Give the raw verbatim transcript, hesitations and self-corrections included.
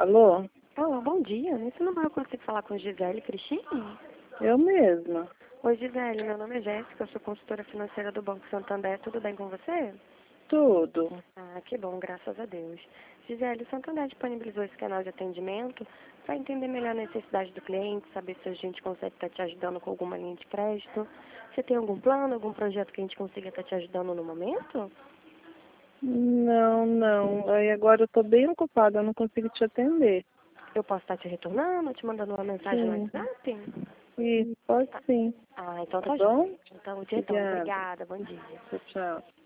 Alô? Alô, bom dia. Nesse número eu consigo falar com Gisele Cristina? Eu mesma. Oi, Gisele. Meu nome é Jéssica. Eu sou consultora financeira do Banco Santander. Tudo bem com você? Tudo. Ah, que bom. Graças a Deus. Gisele, o Santander disponibilizou esse canal de atendimento para entender melhor a necessidade do cliente, saber se a gente consegue estar te ajudando com alguma linha de crédito. Você tem algum plano, algum projeto que a gente consiga estar te ajudando no momento? Não, não. Aí agora eu tô bem ocupada, eu não consigo te atender. Eu posso estar te retornando, te mandando uma mensagem no Sim. WhatsApp? Isso, pode sim. Ah, então Tá tá bom? jóia. Então, te retorno. Obrigada. Obrigada. Bom dia. Tchau, tchau.